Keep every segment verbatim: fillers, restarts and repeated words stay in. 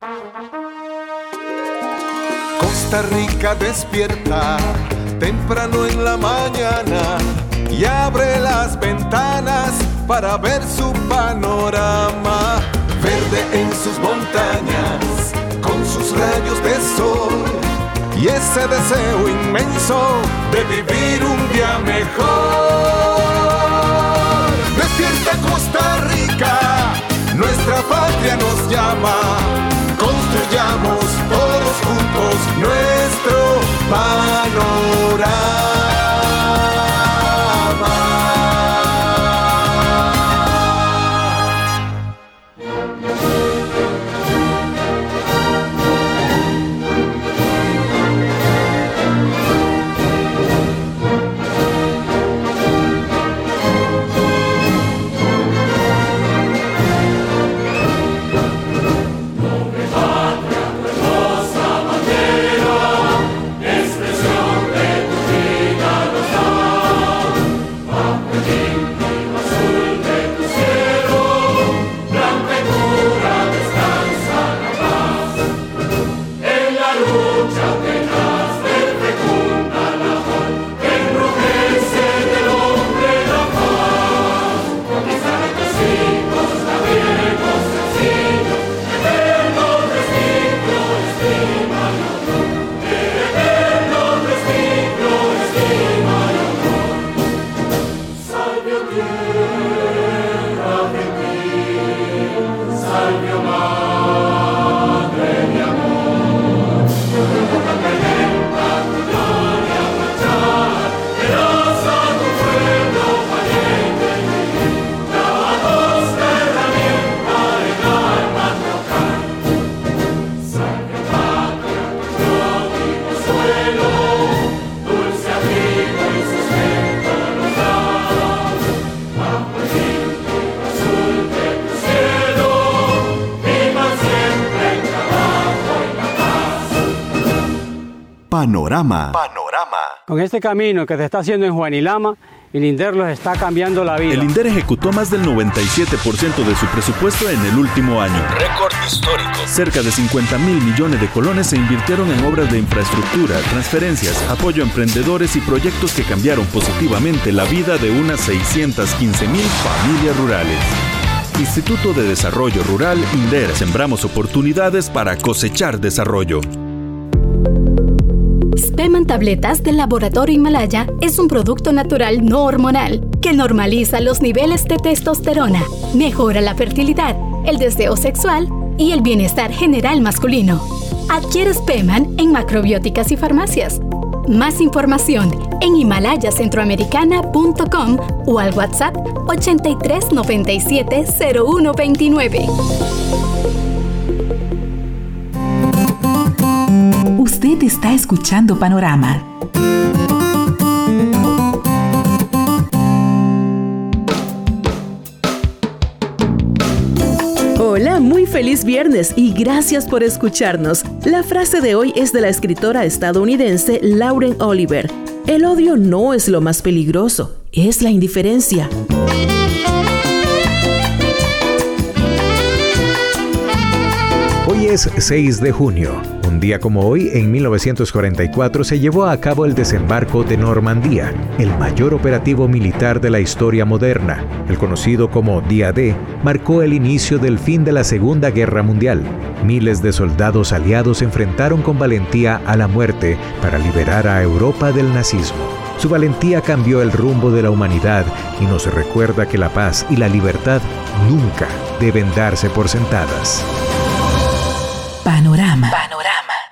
Costa Rica despierta temprano en la mañana y abre las ventanas para ver su panorama. Verde en sus montañas, con sus rayos de sol y ese deseo inmenso de vivir un día mejor. Despierta Costa Rica, nuestra patria nos llama. Construyamos todos juntos nuestro panorama. Panorama. Panorama. Con este camino que se está haciendo en Juanilama, el INDER los está cambiando la vida. El INDER ejecutó más del noventa y siete por ciento de su presupuesto en el último año. Récord histórico. Cerca de cincuenta mil millones de colones se invirtieron en obras de infraestructura, transferencias, apoyo a emprendedores y proyectos que cambiaron positivamente la vida de unas seiscientas quince mil familias rurales. Instituto de Desarrollo Rural INDER. Sembramos oportunidades para cosechar desarrollo. Speman Tabletas del Laboratorio Himalaya es un producto natural no hormonal que normaliza los niveles de testosterona, mejora la fertilidad, el deseo sexual y el bienestar general masculino. Adquiere Speman en macrobióticas y farmacias. Más información en himalaya centroamericana punto com o al WhatsApp ochenta y tres noventa y siete cero uno veintinueve. Usted está escuchando Panorama. Hola, muy feliz viernes y gracias por escucharnos. La frase de hoy es de la escritora estadounidense Lauren Oliver. El odio no es lo más peligroso, es la indiferencia. Hoy es seis de junio. Un día como hoy, en mil novecientos cuarenta y cuatro, se llevó a cabo el desembarco de Normandía, el mayor operativo militar de la historia moderna. El conocido como Día D marcó el inicio del fin de la Segunda Guerra Mundial. Miles de soldados aliados se enfrentaron con valentía a la muerte para liberar a Europa del nazismo. Su valentía cambió el rumbo de la humanidad y nos recuerda que la paz y la libertad nunca deben darse por sentadas. Panorama. Panorama.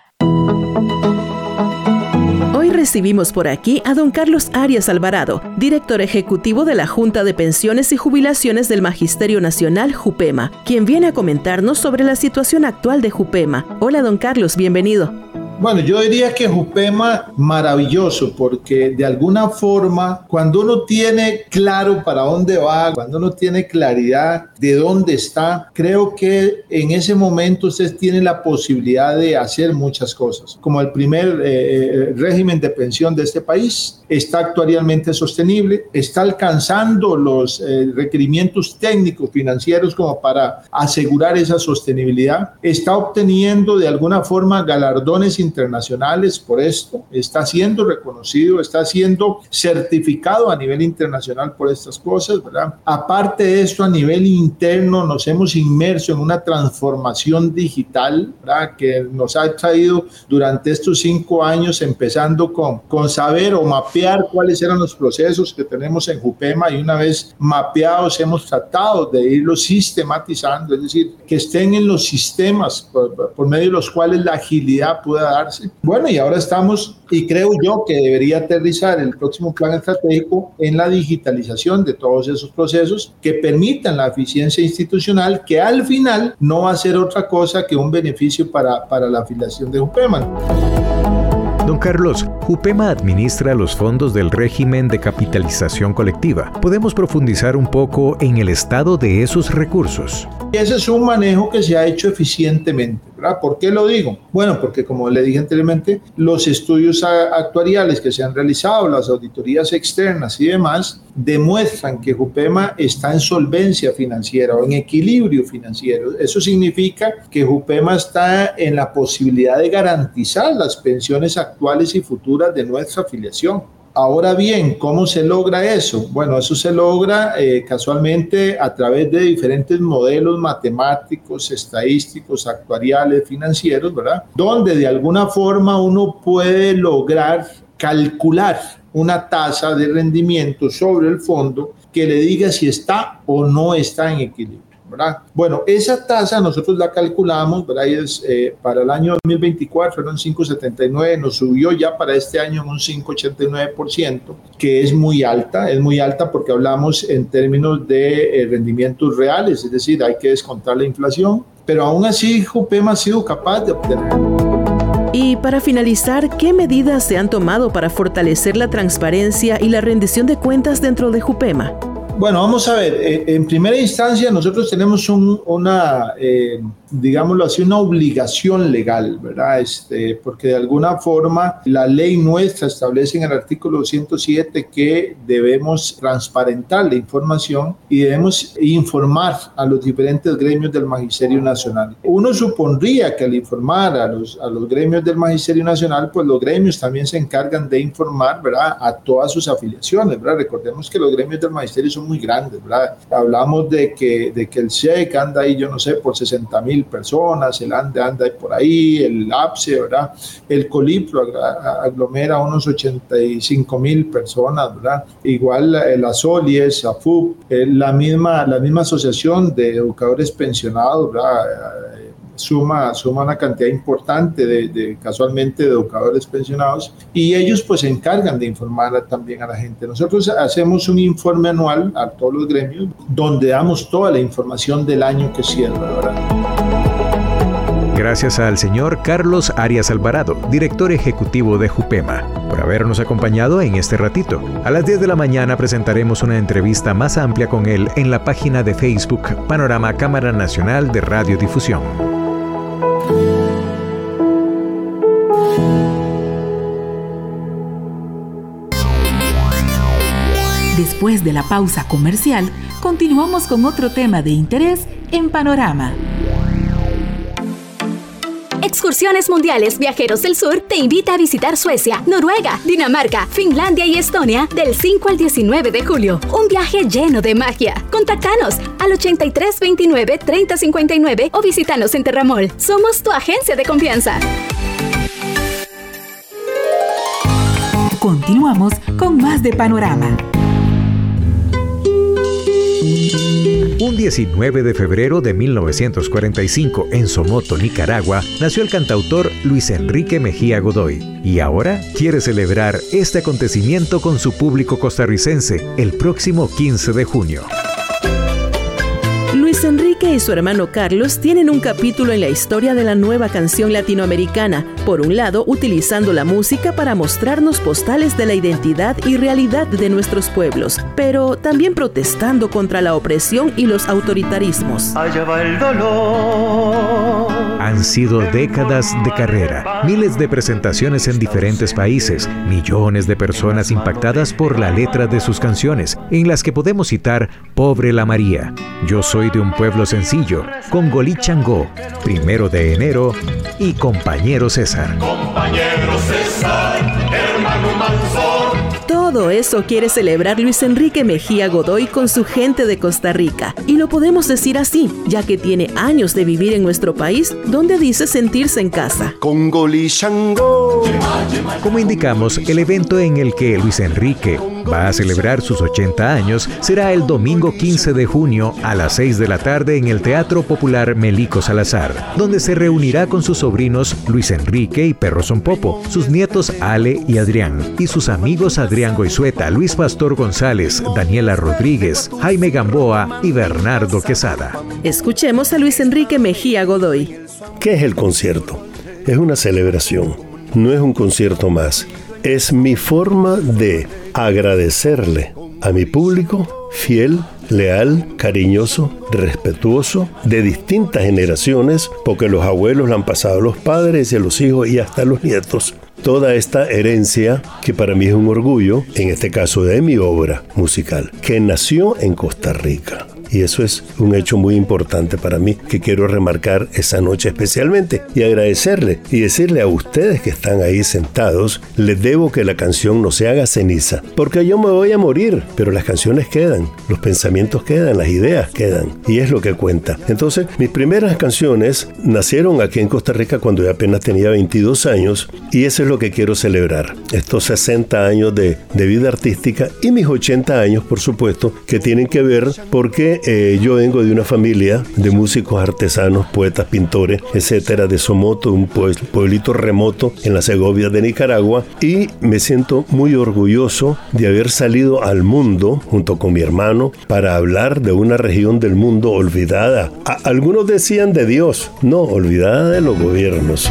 Hoy recibimos por aquí a don Carlos Arias Alvarado, director ejecutivo de la Junta de Pensiones y Jubilaciones del Magisterio Nacional, JUPEMA, quien viene a comentarnos sobre la situación actual de JUPEMA. Hola, don Carlos, bienvenido. Bueno, yo diría que Jupema maravilloso, porque de alguna forma cuando uno tiene claro para dónde va, cuando uno tiene claridad de dónde está, creo que en ese momento usted tiene la posibilidad de hacer muchas cosas. Como el primer eh, régimen de pensión de este país está actuarialmente sostenible, está alcanzando los eh, requerimientos técnicos financieros como para asegurar esa sostenibilidad, está obteniendo de alguna forma galardones internacionales por esto, está siendo reconocido, está siendo certificado a nivel internacional por estas cosas, ¿verdad? Aparte de esto, a nivel interno nos hemos inmerso en una transformación digital, ¿verdad? Que nos ha traído durante estos cinco años, empezando con, con saber o mapear cuáles eran los procesos que tenemos en Jupema, y una vez mapeados hemos tratado de irlos sistematizando, es decir, que estén en los sistemas por, por medio de los cuales la agilidad pueda darse. Bueno, y ahora estamos, y creo yo que debería aterrizar el próximo plan estratégico en la digitalización de todos esos procesos que permitan la eficiencia institucional, que al final no va a ser otra cosa que un beneficio para, para la afiliación de Jupema. Don Carlos, Jupema administra los fondos del régimen de capitalización colectiva. ¿Podemos profundizar un poco en el estado de esos recursos? Ese es un manejo que se ha hecho eficientemente, ¿verdad? ¿Por qué lo digo? Bueno, porque como le dije anteriormente, los estudios actuariales que se han realizado, las auditorías externas y demás, demuestran que Jupema está en solvencia financiera o en equilibrio financiero. Eso significa que Jupema está en la posibilidad de garantizar las pensiones actuales y futuras de nuestra afiliación. Ahora bien, ¿cómo se logra eso? Bueno, eso se logra eh, casualmente a través de diferentes modelos matemáticos, estadísticos, actuariales, financieros, ¿verdad? Donde de alguna forma uno puede lograr calcular una tasa de rendimiento sobre el fondo que le diga si está o no está en equilibrio, ¿verdad? Bueno, esa tasa nosotros la calculamos, ¿verdad? Y es, eh, para el año dos mil veinticuatro era un cinco coma setenta y nueve, nos subió ya para este año en un cinco coma ochenta y nueve por ciento, que es muy alta, es muy alta porque hablamos en términos de eh, rendimientos reales, es decir, hay que descontar la inflación, pero aún así Jupema ha sido capaz de obtenerlo. Y para finalizar, ¿qué medidas se han tomado para fortalecer la transparencia y la rendición de cuentas dentro de Jupema? Bueno, vamos a ver, eh, en primera instancia nosotros tenemos un, una, eh, digámoslo así, una obligación legal, ¿verdad? Este, porque de alguna forma la ley nuestra establece en el artículo ciento siete que debemos transparentar la información y debemos informar a los diferentes gremios del Magisterio Nacional. Uno supondría que al informar a los, a los gremios del Magisterio Nacional, pues los gremios también se encargan de informar, ¿verdad?, a todas sus afiliaciones, ¿verdad? Recordemos que los gremios del Magisterio son muy grandes, ¿verdad? Hablamos de que, de que el S E C anda ahí, yo no sé, por sesenta mil personas, el ANDE anda ahí por ahí, el APSE, ¿verdad? El COLIPRO aglomera unos ochenta y cinco mil personas, ¿verdad? Igual la SOLIES, la F U P, la misma, la misma asociación de educadores pensionados, ¿verdad? Suma, suma una cantidad importante de, de casualmente de educadores pensionados, y ellos pues se encargan de informar también a la gente. Nosotros hacemos un informe anual a todos los gremios donde damos toda la información del año que cierra, ¿verdad? Gracias al señor Carlos Arias Alvarado, director ejecutivo de Jupema, por habernos acompañado en este ratito. A las diez de la mañana presentaremos una entrevista más amplia con él en la página de Facebook Panorama Cámara Nacional de Radiodifusión. Después de la pausa comercial, continuamos con otro tema de interés en Panorama. Excursiones Mundiales Viajeros del Sur te invita a visitar Suecia, Noruega, Dinamarca, Finlandia y Estonia del cinco al diecinueve de julio. Un viaje lleno de magia. Contactanos al ochenta y tres veintinueve treinta cincuenta y nueve o visítanos en Terramol. Somos tu agencia de confianza. Continuamos con más de Panorama. Un diecinueve de febrero de mil novecientos cuarenta y cinco, en Somoto, Nicaragua, nació el cantautor Luis Enrique Mejía Godoy. Y ahora quiere celebrar este acontecimiento con su público costarricense el próximo quince de junio. Luis Enrique Ella y su hermano Carlos tienen un capítulo en la historia de la nueva canción latinoamericana, por un lado utilizando la música para mostrarnos postales de la identidad y realidad de nuestros pueblos, pero también protestando contra la opresión y los autoritarismos. Allá va el dolor. Han sido décadas de carrera, miles de presentaciones en diferentes países, millones de personas impactadas por la letra de sus canciones, en las que podemos citar Pobre la María, Yo soy de un pueblo sencillo, Congolí Changó, Primero de enero y Compañero César. Compañero César, hermano Manzor. Todo eso quiere celebrar Luis Enrique Mejía Godoy con su gente de Costa Rica. Y lo podemos decir así, ya que tiene años de vivir en nuestro país, donde dice sentirse en casa. Congolí Changó. Como indicamos, el evento en el que Luis Enrique va a celebrar sus ochenta años será el domingo quince de junio a las seis de la tarde en el Teatro Popular Melico Salazar, donde se reunirá con sus sobrinos Luis Enrique y Perro Son Popo, sus nietos Ale y Adrián, y sus amigos Adrián Goizueta, Luis Pastor González, Daniela Rodríguez, Jaime Gamboa y Bernardo Quesada. Escuchemos a Luis Enrique Mejía Godoy. ¿Qué es el concierto? Es una celebración, no es un concierto más. Es mi forma de agradecerle a mi público fiel, leal, cariñoso, respetuoso, de distintas generaciones, porque los abuelos la han pasado a los padres y a los hijos y hasta a los nietos. Toda esta herencia que para mí es un orgullo, en este caso de mi obra musical, que nació en Costa Rica. Y eso es un hecho muy importante para mí que quiero remarcar esa noche especialmente y agradecerle y decirle a ustedes que están ahí sentados, les debo que la canción no se haga ceniza, porque yo me voy a morir, pero las canciones quedan, los pensamientos quedan, las ideas quedan y es lo que cuenta. Entonces, mis primeras canciones nacieron aquí en Costa Rica cuando yo apenas tenía veintidós años y eso es lo que quiero celebrar, estos sesenta años de, de vida artística y mis ochenta años, por supuesto, que tienen que ver porque Eh, yo vengo de una familia de músicos artesanos, poetas, pintores, etcétera, de Somoto, un pueblito remoto en la Segovia de Nicaragua, y me siento muy orgulloso de haber salido al mundo junto con mi hermano para hablar de una región del mundo olvidada. A- algunos decían de Dios, no, olvidada de los gobiernos.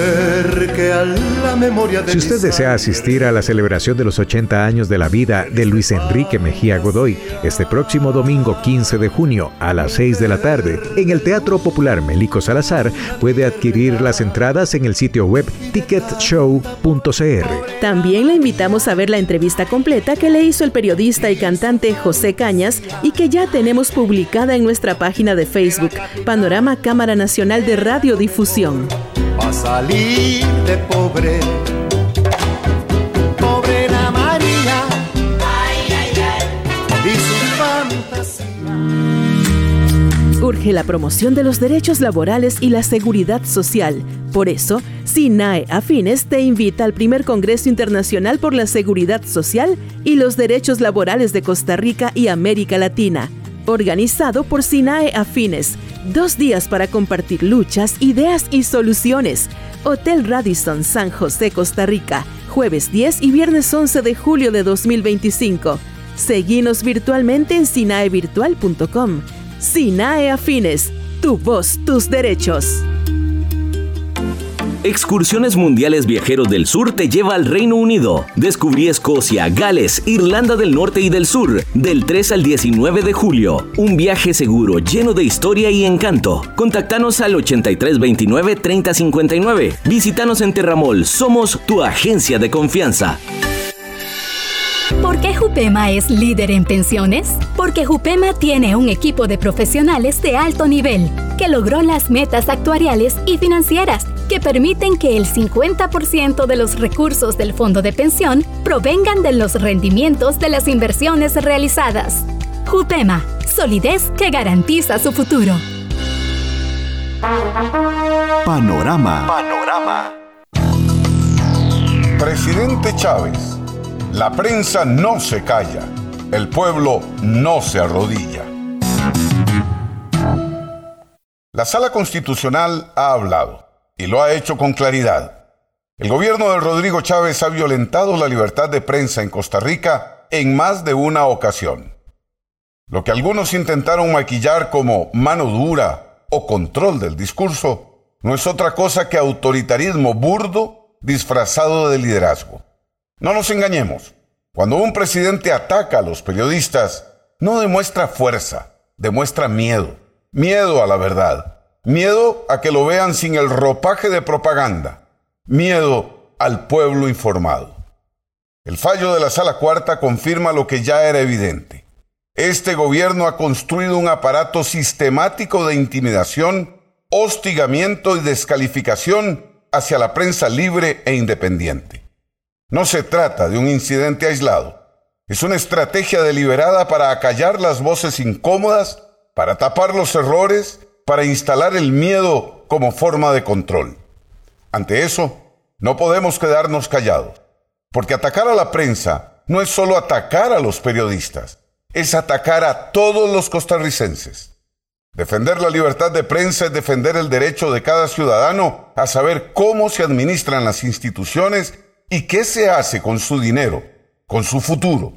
Mujer que a la memoria de Si usted desea asistir a la celebración de los ochenta años de la vida de Luis Enrique Mejía Godoy, este próximo domingo quince de junio a las seis de la tarde en el Teatro Popular Melico Salazar, puede adquirir las entradas en el sitio web ticket show punto c r. También le invitamos a ver la entrevista completa que le hizo el periodista y cantante José Cañas y que ya tenemos publicada en nuestra página de Facebook, Panorama Cámara Nacional de Radiodifusión. a salir de pobre. Pobre la María. Ay, ay, ay. Y su fantasía. Urge la promoción de los derechos laborales y la seguridad social. Por eso, SINAE Afines te invita al primer Congreso Internacional por la Seguridad Social y los Derechos Laborales de Costa Rica y América Latina, organizado por SINAE Afines. Dos días para compartir luchas, ideas y soluciones. Hotel Radisson, San José, Costa Rica, jueves diez y viernes once de julio de dos mil veinticinco. Seguinos virtualmente en sinae virtual punto com. SINAE Afines, tu voz, tus derechos. Excursiones Mundiales Viajeros del Sur te lleva al Reino Unido. Descubrí Escocia, Gales, Irlanda del Norte y del Sur, del tres al diecinueve de julio. Un viaje seguro, lleno de historia y encanto. Contáctanos al ochenta y tres veintinueve treinta cincuenta y nueve. Visítanos en Terramol, somos tu agencia de confianza. ¿Por qué Jupema es líder en pensiones? Porque Jupema tiene un equipo de profesionales de alto nivel que logró las metas actuariales y financieras que permiten que el cincuenta por ciento de los recursos del fondo de pensión provengan de los rendimientos de las inversiones realizadas. Jupema, solidez que garantiza su futuro. Panorama. Panorama. Presidente Chávez. La prensa no se calla, el pueblo no se arrodilla. La Sala Constitucional ha hablado, y lo ha hecho con claridad. El gobierno de Rodrigo Chávez ha violentado la libertad de prensa en Costa Rica en más de una ocasión. Lo que algunos intentaron maquillar como mano dura o control del discurso no es otra cosa que autoritarismo burdo disfrazado de liderazgo. No nos engañemos. Cuando un presidente ataca a los periodistas, no demuestra fuerza, demuestra miedo. Miedo a la verdad. Miedo a que lo vean sin el ropaje de propaganda. Miedo al pueblo informado. El fallo de la Sala Cuarta confirma lo que ya era evidente. Este gobierno ha construido un aparato sistemático de intimidación, hostigamiento y descalificación hacia la prensa libre e independiente. No se trata de un incidente aislado. Es una estrategia deliberada para acallar las voces incómodas, para tapar los errores, para instalar el miedo como forma de control. Ante eso, no podemos quedarnos callados, porque atacar a la prensa no es solo atacar a los periodistas, es atacar a todos los costarricenses. Defender la libertad de prensa es defender el derecho de cada ciudadano a saber cómo se administran las instituciones y qué se hace con su dinero, con su futuro.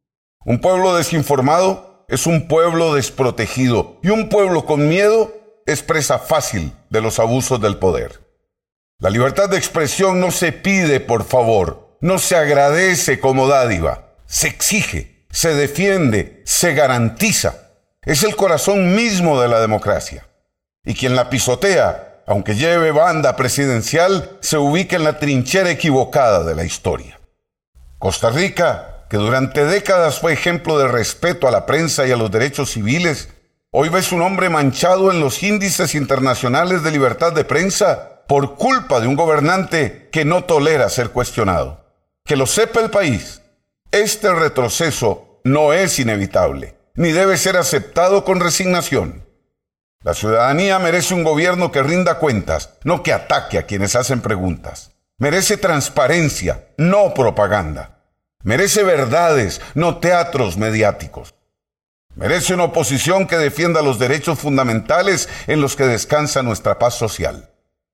Un pueblo desinformado es un pueblo desprotegido y un pueblo con miedo es presa fácil de los abusos del poder. La libertad de expresión no se pide por favor, no se agradece como dádiva, se exige, se defiende, se garantiza. Es el corazón mismo de la democracia. Y quien la pisotea, aunque lleve banda presidencial, se ubica en la trinchera equivocada de la historia. Costa Rica, que durante décadas fue ejemplo de respeto a la prensa y a los derechos civiles, hoy ve su nombre manchado en los índices internacionales de libertad de prensa por culpa de un gobernante que no tolera ser cuestionado. Que lo sepa el país, este retroceso no es inevitable, ni debe ser aceptado con resignación. La ciudadanía merece un gobierno que rinda cuentas, no que ataque a quienes hacen preguntas. Merece transparencia, no propaganda. Merece verdades, no teatros mediáticos. Merece una oposición que defienda los derechos fundamentales en los que descansa nuestra paz social.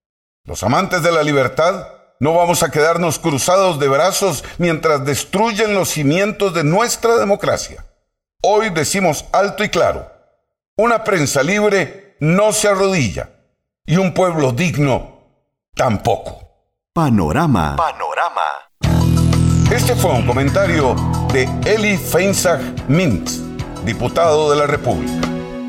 Los amantes de la libertad no vamos a quedarnos cruzados de brazos mientras destruyen los cimientos de nuestra democracia. Hoy decimos alto y claro, una prensa libre no se arrodilla y un pueblo digno tampoco. Panorama. Panorama. Este fue un comentario de Eli Feinzag Mintz, diputado de la República.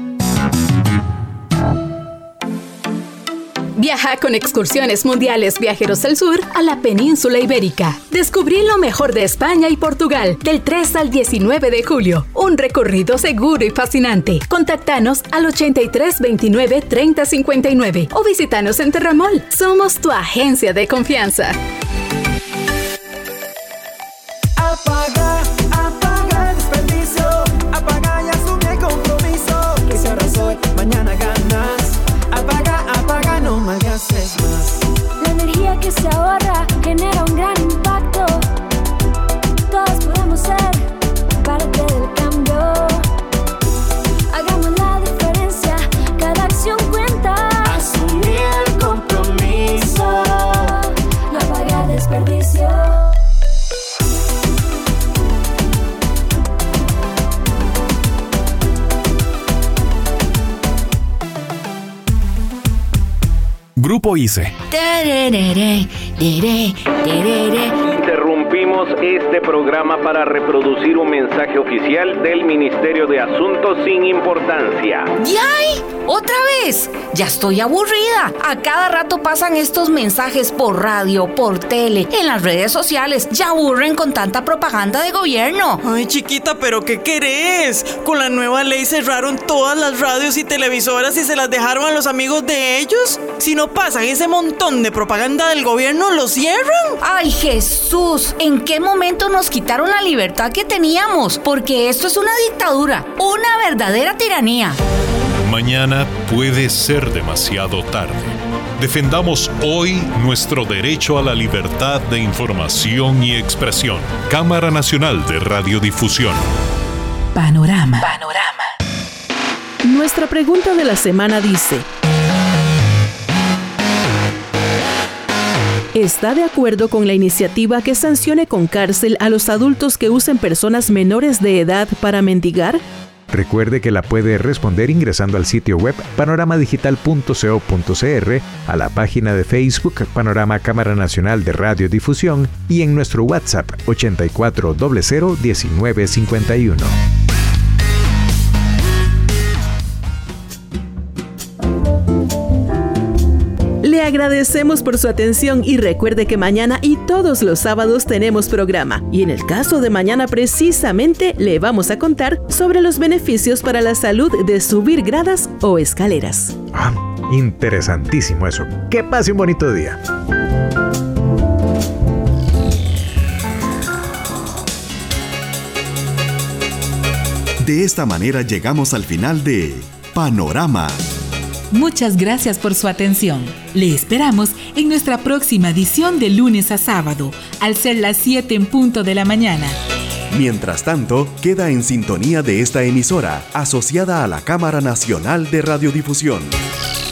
Viaja con Excursiones Mundiales Viajeros del Sur a la península ibérica. Descubrí lo mejor de España y Portugal del tres al diecinueve de julio. Un recorrido seguro y fascinante. Contactanos al ochenta y tres veintinueve treinta cincuenta y nueve o visítanos en Terramol. Somos tu agencia de confianza. Apaga, apaga el desperdicio. Apaga y asume el compromiso. Que si ahorras hoy, mañana ganas. Apaga, apaga, no malgastes más. La energía que se ahorra genera un gran impacto. Todos podemos ser parte del cambio. Hagamos la diferencia, cada acción cuenta. Asumir el compromiso. No apagar desperdicio. Grupo I C E. Interrumpimos este programa para reproducir un mensaje oficial del Ministerio de Asuntos sin Importancia. ¡Yay! ¡Otra vez! Ya estoy aburrida. A cada rato pasan estos mensajes por radio, por tele, en las redes sociales. Ya aburren con tanta propaganda de gobierno. Ay, chiquita, ¿pero qué querés? Con la nueva ley cerraron todas las radios y televisoras y se las dejaron a los amigos de ellos. Si no pasan ese montón de propaganda del gobierno, ¿lo cierran? ¡Ay, Jesús! ¿En qué momento nos quitaron la libertad que teníamos? Porque esto es una dictadura, una verdadera tiranía. Mañana puede ser demasiado tarde. Defendamos hoy nuestro derecho a la libertad de información y expresión. Cámara Nacional de Radiodifusión. Panorama. Panorama. Nuestra pregunta de la semana dice: ¿está de acuerdo con la iniciativa que sancione con cárcel a los adultos que usen personas menores de edad para mendigar? Recuerde que la puede responder ingresando al sitio web panorama digital punto co punto cr, a la página de Facebook Panorama Cámara Nacional de Radiodifusión y en nuestro WhatsApp ochenta y cuatro cero cero diecinueve cincuenta y uno. Le agradecemos por su atención y recuerde que mañana y todos los sábados tenemos programa. Y en el caso de mañana precisamente le vamos a contar sobre los beneficios para la salud de subir gradas o escaleras. Ah, interesantísimo eso. Que pase un bonito día. De esta manera llegamos al final de Panorama. Muchas gracias por su atención. Le esperamos en nuestra próxima edición de lunes a sábado, al ser las siete en punto de la mañana. Mientras tanto, queda en sintonía de esta emisora, asociada a la Cámara Nacional de Radiodifusión.